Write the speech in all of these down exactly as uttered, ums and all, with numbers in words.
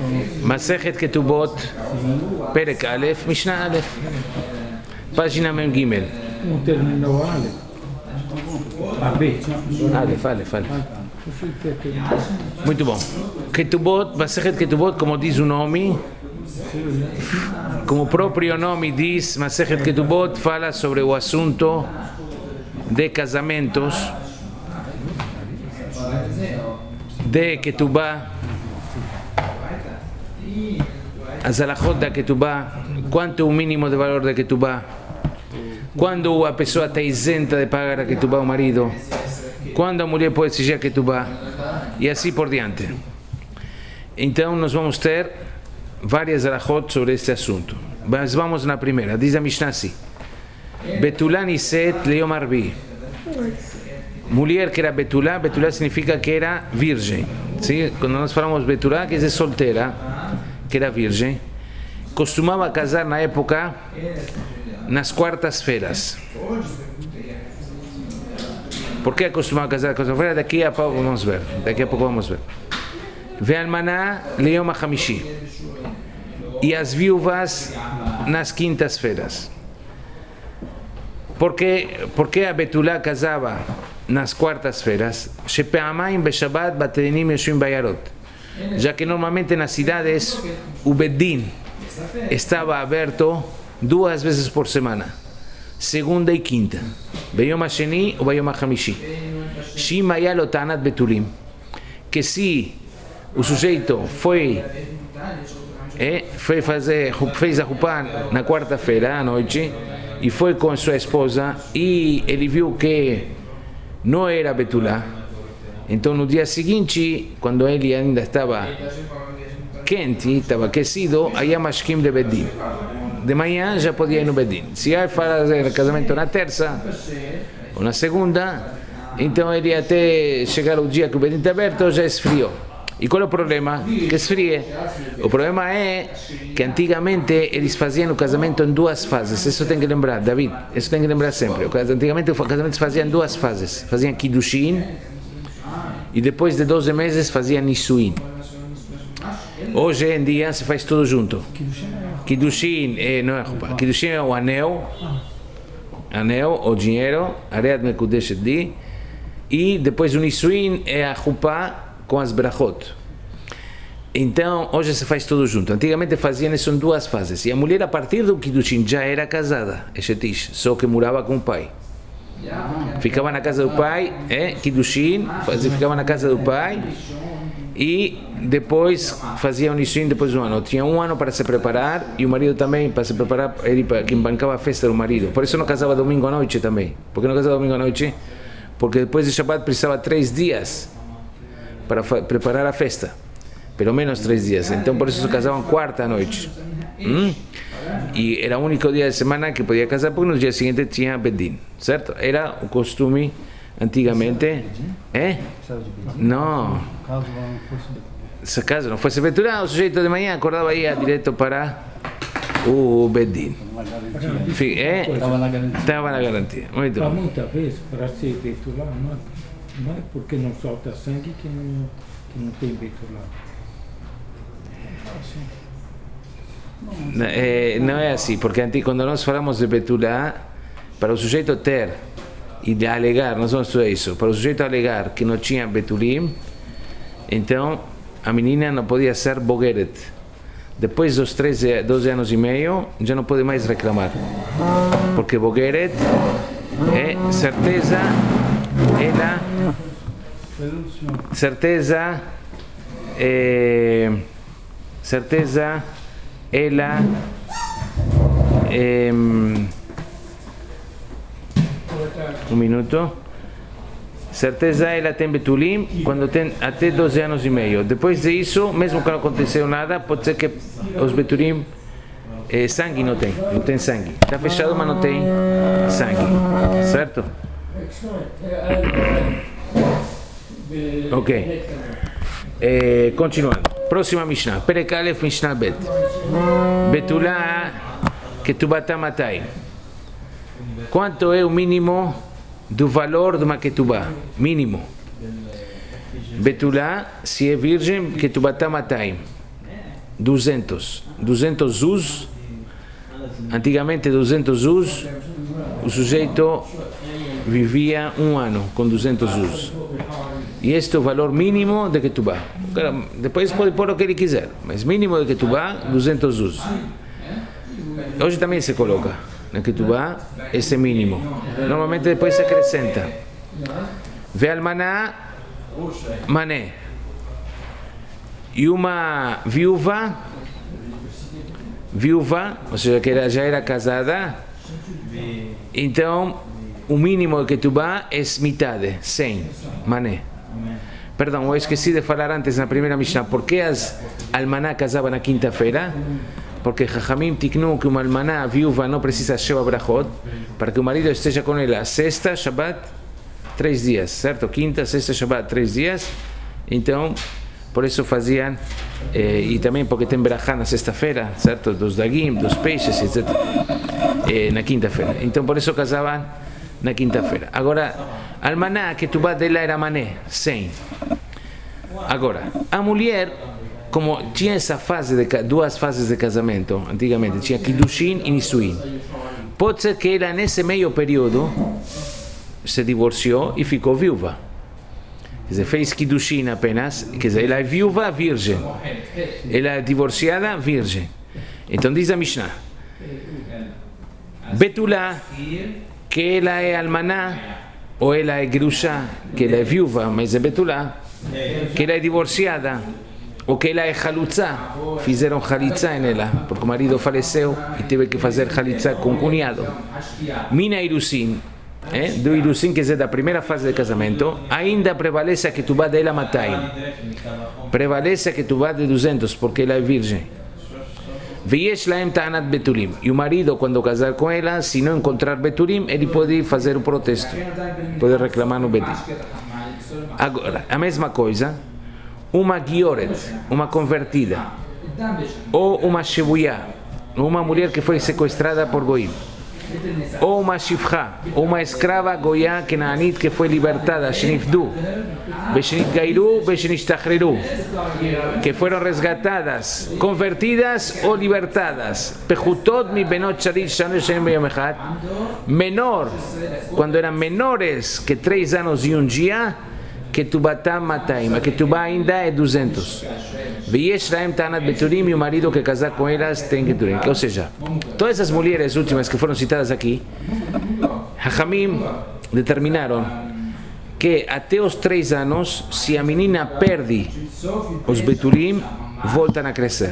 Masechet Ketubot, Perek Aleph, Mishnah Aleph, página Mem Gimel. Um terminou Aleph. Aleph, Aleph, Aleph. Muito bom. Ketubot, Masechet Ketubot, como diz o nome, como o próprio nome diz, Masechet Ketubot fala sobre o assunto de casamentos, de Ketubá, as alahot da Ketubá, quanto o mínimo de valor da Ketubá, quando a pessoa está isenta de pagar a Ketubá ao marido, quando a mulher pode exigir a Ketubá, e assim por diante. Então nós vamos ter várias alahot sobre este assunto. Mas vamos na primeira, diz a Mishnah assim: Betulá niset leyom arbi. Mulher que era Betulá, Betulá significa que era virgem. Sim? Quando nós falamos Betulá, quer dizer solteira, que era virgem, costumava casar na época nas quartas-feiras. Por que costumava casar nas quartas-feiras? Daqui a pouco vamos ver. Daqui a pouco vamos ver. Ve'almaná leyom hamishi. E as viúvas nas quintas-feiras. Por que, por que a Betulá casava nas quartas-feiras? Já que normalmente nas cidades o Bedin estava aberto duas vezes por semana, segunda e quinta, Beyom HaSheni ou Beyom HaChamishi. Shim haya lo ta'anat betulim, que se o sujeito foi é, foi fazer, fez a Rupá na quarta-feira à noite e foi com sua esposa e ele viu que não era Betulá, então no dia seguinte, quando ele ainda estava quente, estava aquecido, aí a mashkim de Bedin. De manhã já podia ir no Bedin. Se ia fazer casamento na terça ou na segunda, então ele até chegar o dia que o Bedin está aberto já esfriou. E qual é o problema? Que esfrie. O problema é que antigamente eles faziam o casamento em duas fases. Isso tem que lembrar, David. Isso tem que lembrar sempre. Antigamente o casamento se fazia em duas fases. Faziam Kiddushin e depois de doze meses faziam Nisuin. Hoje em dia se faz tudo junto. Kiddushin é, não é roupa. Kiddushin é o anel, anel, o dinheiro, Areat Mekudeshet Di, e depois o Nisuin é a roupa com as brachot. Então, hoje se faz tudo junto. Antigamente faziam isso em duas fases. E a mulher, a partir do Kiddushin, já era casada, Eshetish, só que morava com o pai. Ficava na casa do pai, é, Kiddushin, fazia, ficava na casa do pai, e depois fazia o Nisuin depois de um ano. Tinha um ano para se preparar, e o marido também, para se preparar, ele quem bancava a festa do marido. Por isso não casava domingo à noite também. Por que não casava domingo à noite? Porque depois de Shabbat precisava três dias para preparar a festa, pelo menos três dias. Então por isso se casavam quarta à noite. Hum? E era o único dia de semana que podia casar, porque no dia seguinte tinha Bedin, certo? Era o costume antigamente. É? Não. Se caso não fosse Betulá, o sujeito de manhã acordava e ia direto para o Bedin. É? Estava na garantia. Muito bom. Muitas vezes, para ser Betulá, não é, não é porque não solta sangue que não, que não tem Betulá. Não é, não é assim, porque quando nós falamos de Betulá, para o sujeito ter e de alegar, nós vamos estudar isso, para o sujeito alegar que não tinha Betulim, então a menina não podia ser Bogeret. Depois dos treze, doze anos e meio, já não pode mais reclamar, porque Bogeret é certeza, ela, certeza, é, certeza, ela, é, um minuto, certeza ela tem Betulim quando tem até doze anos e meio. Depois disso, mesmo que não aconteceu nada, pode ser que os Betulim eh, sangue não tem, não tem sangue. Está fechado, mas não tem sangue, certo? Ok. Eh, continuando. Próxima Mishnah. Perek Aleph Mishnah Bet. Betulá Ketubata Matai. Quanto é o mínimo do valor de uma Ketubá? Mínimo. Betulá, se é virgem, Ketubata Matai. duzentos. duzentos zuz. Antigamente duzentos zuz, o sujeito vivia um ano com duzentos zuz. E este é o valor mínimo de Ketubá. Depois pode pôr o que ele quiser, mas mínimo de Ketubá, duzentos zuz. Hoje também se coloca na Ketubá esse mínimo. Normalmente depois se acrescenta. Ve'almaná mané. E uma viúva, viúva, ou seja, que ela já era casada, então o mínimo de Ketubá é metade, cem mané. Perdão, eu esqueci de falar antes na primeira Mishnah, por que as almaná casavam na quinta-feira? Porque Jajamim tiknu que uma almaná viúva não precisa sheva brachot, para que o marido esteja com ela sexta, Shabbat, três dias, certo? Quinta, sexta, Shabbat, três dias. Então, por isso faziam, eh, e também porque tem brachá na sexta-feira, certo? Dos dagim, dos peixes, etcétera. Eh, na quinta-feira. Então, por isso casavam na quinta-feira. Agora, a almaná, que tu dela era mané, cem. Agora, a mulher, como tinha essa fase, de, duas fases de casamento, antigamente, tinha Kiddushin e Nisuin. Pode ser que ela, nesse meio período, se divorciou e ficou viúva. Quer dizer, fez Kiddushin apenas, quer dizer, ela é viúva, virgem. Ela é divorciada, virgem. Então diz a Mishnah, Betulá, que ela é almaná, ou ela é grusha, que ela é viúva, mas é Betulá, que ela é divorciada, ou que ela é halutza, fizeram halitza nela, porque o marido faleceu e teve que fazer halitza com o cunhado. Mina irusin, eh, do irusin, quer dizer, da primeira fase de casamento, ainda prevalece a ketubá dela matai. Prevalece a ketubá de duzentos, porque ela é virgem. Veyesh laem ta'anat betulim. E o marido, quando casar com ela, se não encontrar betulim, ele pode fazer o protesto, pode reclamar no bedin. Agora, a mesma coisa, uma gioret, uma convertida, ou uma shebuyá, uma mulher que foi sequestrada por goim, ou uma shifra, ou uma escrava goiá kenaanit que foi libertada, shenifdu, beshenit gairu, beshenit tachreru, que foram resgatadas, convertidas ou libertadas, pechutot mi benot sharit shanu shem beyomechat, menor, quando eram menores que três anos e um dia, que tubatá mataim, a que tubá ainda é duzentos. Veyesh laem ta'anat beturim, e o marido que casar com elas tem que turim. Ou seja, todas as mulheres últimas que foram citadas aqui, Hachamim determinaram que até os três anos, se a menina perde os beturim, voltam a crescer.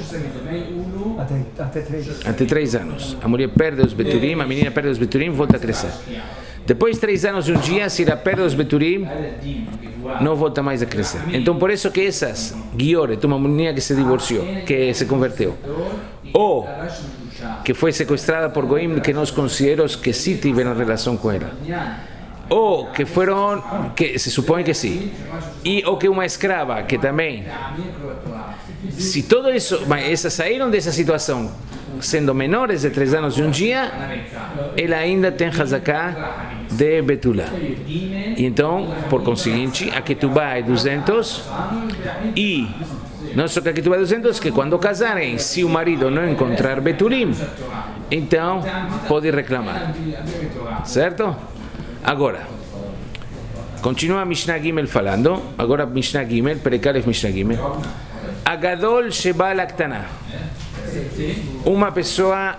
Até três anos. A mulher perde os beturim, a menina perde os beturim, volta a crescer. Depois de três anos e um dia, se ela perde os beturim, não volta mais a crescer. Então, por isso que essas, Gioret, uma menina que se divorciou, que se converteu, ou que foi sequestrada por goim, que nós consideramos que sim tiveram relação com ela, ou que foram, que se supõe que sim, e ou que uma escrava, que também, se todo isso, mas essas saíram dessa situação, sendo menores de três anos e um dia, ela ainda tem hazaká de betulá. E então, por conseguinte, a ketubá é duzentos, e não só que a ketubá é duzentos, que quando casarem, se o marido não encontrar betulim, então pode reclamar. Certo? Agora, continua Mishnah Gimel falando, agora Mishnah Gimel, Perekalef Mishnah Gimel, Agadol Sheba Laktana. Uma pessoa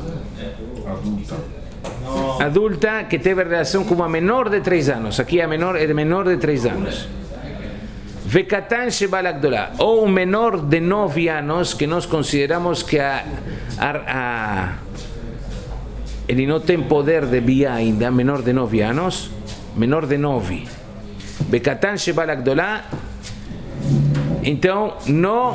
adulta que teve relação com uma menor de três anos. Aqui a menor é de menor de três anos. Vekatan Sheba Lagdolá, ou um menor de nove anos, que nós consideramos que a, a, a, ele não tem poder de via ainda, menor de nove anos, menor de nove. Vekatan Sheba Lagdolá, então não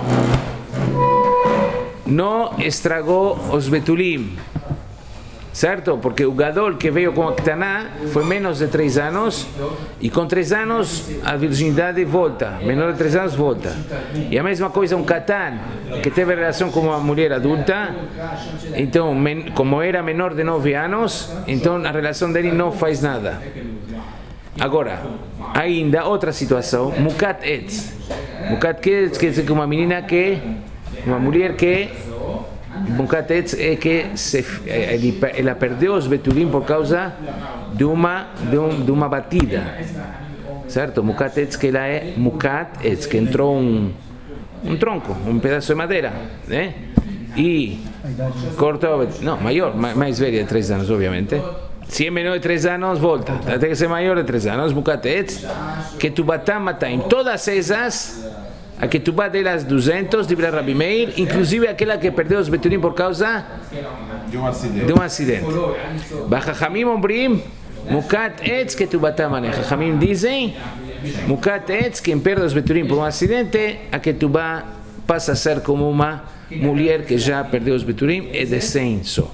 não estragou os betulim, certo? Porque o gadol que veio com a Ktaná foi menos de três anos, e com três anos a virgindade volta, menor de três anos volta. E a mesma coisa um Katan, que teve relação com uma mulher adulta, então, como era menor de nove anos, então a relação dele não faz nada. Agora, ainda outra situação, Mukat Etz. Mukat Etz quer dizer que uma menina que Uma mulher que Mukat Etz é que se, ele, ela perdeu os betulim por causa de uma, de, um, de uma batida. Certo? Mukat Etz que ela é Mukat Etz, que entrou um, um tronco, um pedaço de madeira, né? E cortou, não, maior, mais velha de três anos, obviamente. Se é menor de três anos, volta. Até que ser maior de três anos, Mukat Etz, que tu batá matar em todas essas, a que tu bat delas duzentos, de Rabbi Meir, inclusive aquela que perdeu os betulim por causa de um acidente. De um acidente. Bachachamim ombrim, Mukat Etz que tu batá mané. Chachamim dizem, Mukat Etz, quem perde os betulim por um acidente, a que tu bat passa a ser como uma mulher que já perdeu os betulim e descenso.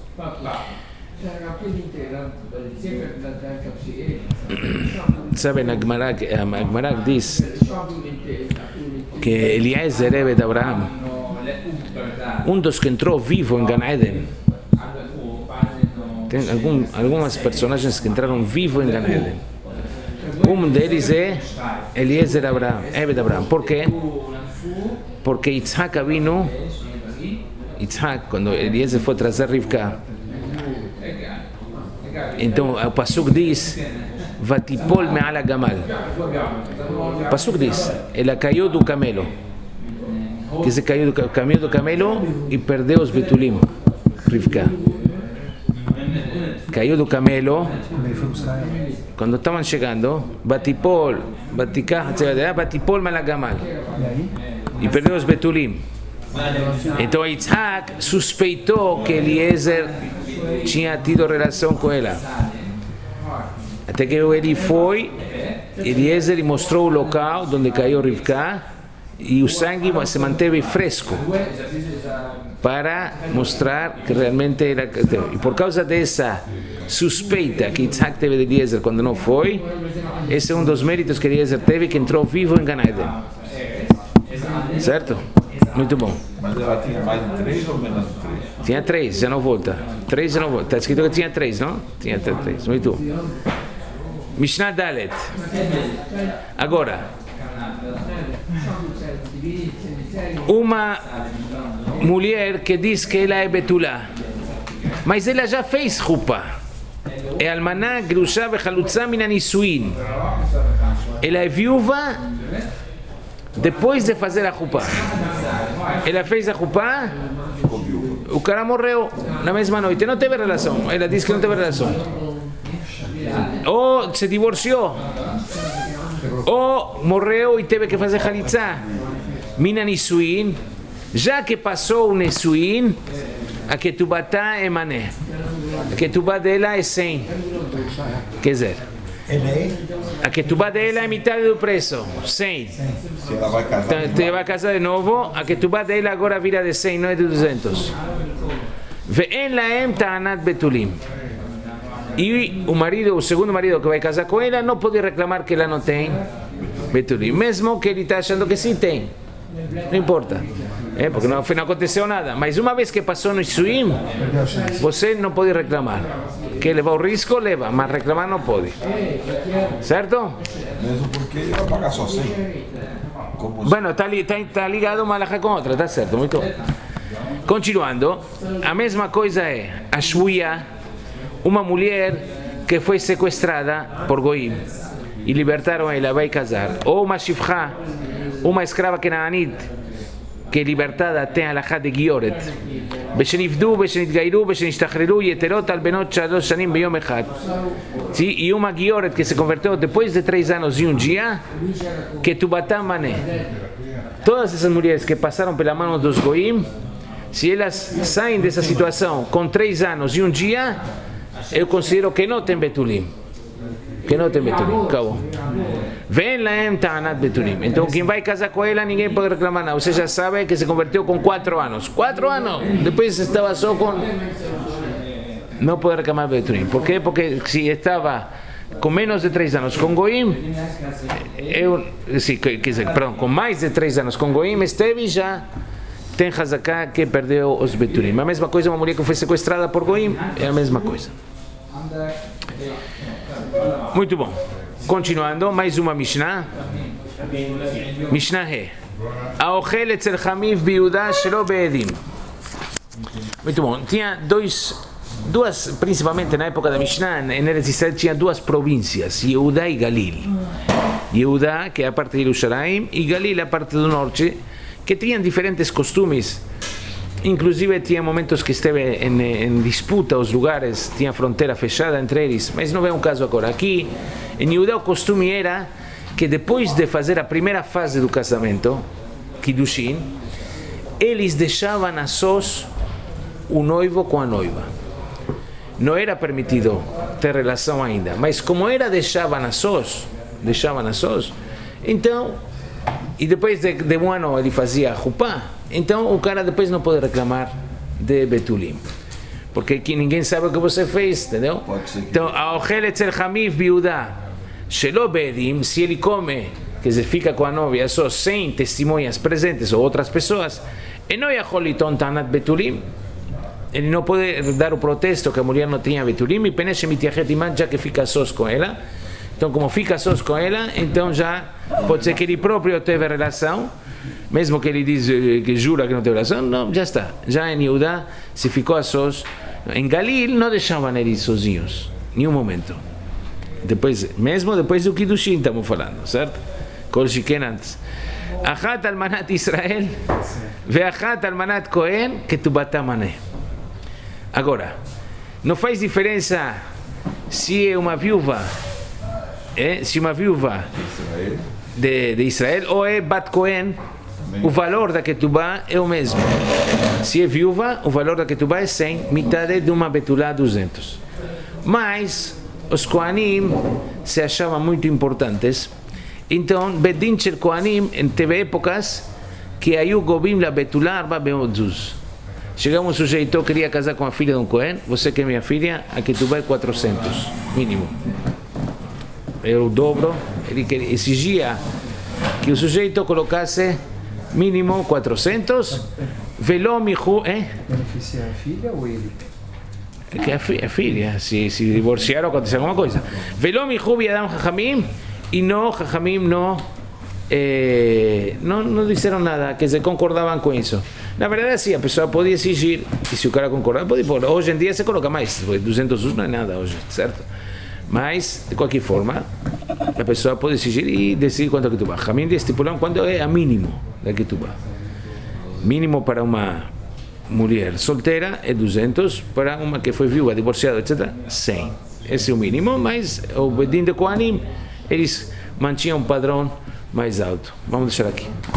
Sabe, na Gemara, a Gemara diz que Eliezer, Rebbe de Abraham, um dos que entrou vivo em Gan Eden, tem algum, algumas personagens que entraram vivo em Gan Eden. Um deles é Eliezer Abraham, Rebbe de Abraham. Por quê? Porque Yitzhak vino, Yitzhak, quando Eliezer foi trazer Rivka, então o Pasuk diz Vatipol me'al hagamal. O Pasuk diz, ela caiu do camelo, que se caiu do caminho do camelo e perdeu os betulim. Rivka caiu do camelo. Quando estavam chegando, Vatipol, Vatipol me'al hagamal, e perdeu os betulim. Então Yitzhak suspeitou que Eliezer tinha tido relação com ela. Até que ele foi, Eliezer e mostrou o local onde caiu Rivka e o sangue se manteve fresco para mostrar que realmente era. E por causa dessa suspeita que Yitzhak teve de Eliezer quando não foi, esse é um dos méritos que Eliezer teve, que entrou vivo em Gan Eden. Certo? Muito bom. Mas ela tinha mais de três ou menos de três? Tinha três, já não volta. Três já não volta. Está escrito que tinha três, não? Tinha três. Muito bom. Mishnah Dalet. Agora, uma mulher que diz que ela é betulá, mas ela já fez chupa. É almaná, grusha e chalutza min hanisuin. Ela é viúva depois de fazer a chupa. Ela fez a chupa, o cara morreu na mesma noite, não teve relação. Ela diz que não teve relação. Ou se divorciou, ou morreu e teve que fazer halitzá. Mina nisuin, já que passou o nisuin, a ketubá é mané. A ketubá dela é cem. Quer dizer, a ketubá dela é metade do preço, cem. Se ela vai casar, Então, te vai casar de novo, a ketubá dela agora vira de cem, não é de duzentos. Ve'en laem ta'anat betulim. E o marido, o segundo marido que vai casar com ela, não pode reclamar que ela não tem betulim, mesmo que ele está achando que sim tem. Não importa, é, porque não, não aconteceu nada. Mas uma vez que passou no Isuim, você não pode reclamar. Que levar o risco, leva, mas reclamar não pode. Certo? mesmo porque ele vai pagar só cem. Como Bueno, está, li, está, está ligado uma alhaja com outra, está certo, muito bom. Continuando, a mesma coisa é a shvuya, uma mulher que foi sequestrada por Goim e libertaram ela, vai casar. Ou uma shifcha, uma escrava canaanit que libertada tem a alhaja de Gioret. Beshenifdu, Beshenitgairu, Beshenishtahrelu, Yeterot al Benot Shalosh Shanim Beyom Echad. E uma Gioret que se converteu depois de três anos e um dia, que Tubatá Mané. Todas essas mulheres que passaram pela mão dos Goim, se elas saem dessa situação com três anos e um dia, eu considero que não tem betulim. Que não tem betulim. Acabou. Vem laem ta'anat betulim. Então quem vai casar com ela, ninguém pode reclamar nada. Você já sabe que se converteu com quatro anos. Quatro anos. Depois estava só com... Não pode reclamar betulim. Por quê? Porque se estava com menos de três anos com Goim, eu... Sim, quer dizer, perdão, com mais de três anos com Goim, esteve já... Tem Hazaká que perdeu os betulim. A mesma coisa, uma mulher que foi sequestrada por Goim, é a mesma coisa. Muito bom. Continuando, mais uma Mishnah. Mishnah He. Aochel etzel Hamiv biudá shelo beedim. Muito bom. Tinha dois, duas, principalmente na época da Mishnah, em Eretz Israel tinha duas províncias, Yehudá e Galil. Yehudá, que é a parte de Jerusalém, e Galil, a parte do norte, que tinham diferentes costumes. Inclusive tinha momentos que esteve em, em disputa os lugares, tinha fronteira fechada entre eles, mas não é um caso agora. Aqui, em Yehudá, o costume era que depois de fazer a primeira fase do casamento, Kiddushin, eles deixavam a sós o noivo com a noiva. Não era permitido ter relação ainda, mas como era deixavam a sós, deixavam a sós, então, e depois de, de um ano ele fazia a chupá, então o cara depois não pode reclamar de Betulim, porque aqui ninguém sabe o que você fez, entendeu? Então, Aochel etzel Hamiv biudá shelo beedim, se ele come, quer dizer, fica com a noiva só sem testemunhas presentes ou outras pessoas, e não yachol liton tanat Betulim, ele não pode dar o protesto que a mulher não tinha Betulim, e peneche mitiachet iman, já que fica sós com ela. Então, como fica sós com ela, então já pode ser que ele próprio teve relação, mesmo que ele diz que jura que não teve relação, não, já está. Já em Yehudá, se ficou a sós. Em Galil, não deixavam eles sozinhos, nenhum momento. Depois, mesmo depois do Kiddushin, estamos falando, certo? Kol shiken antes. Achat almanat Israel, veachat almanat Cohen, ketubata mané. Agora, não faz diferença se é uma viúva, é, se uma viúva de, de Israel ou é Bat Cohen, o valor da ketubá é o mesmo. Se é viúva, o valor da ketubá é cem, metade de uma betulá duzentos. Mas os Kohanim se achavam muito importantes, então Bedin Shel Kohanim teve épocas que aí o Gobim la betulá arba beotzuz. Chegava um sujeito, queria casar com a filha de um Cohen, você que é minha filha, a ketubá é quatrocentos, mínimo. Era o dobro, ele exigia que o sujeito colocasse mínimo quatrocentos, velómico, eh? Beneficia a filha ou ele? Que a, fi, a filha, se, se divorciaram, aconteceu alguma coisa. Velómico biadam Jajamim, e não, Jajamim não, eh, não, não disseram nada, que se concordavam com isso. Na verdade, sim, a pessoa pode exigir, e se o cara concordar, pode pôr. Hoje em dia se coloca mais, duzentos não é nada hoje, certo? Mas, de qualquer forma, a pessoa pode exigir e decidir quanto é ketubá. Jamim estipulam quanto é a mínimo da ketubá. Mínimo para uma mulher solteira é duzentos, para uma que foi viúva, divorciada, etcétera, cem. Esse é o mínimo, mas o Bedin de Kohanim, eles mantinham um padrão mais alto. Vamos deixar aqui.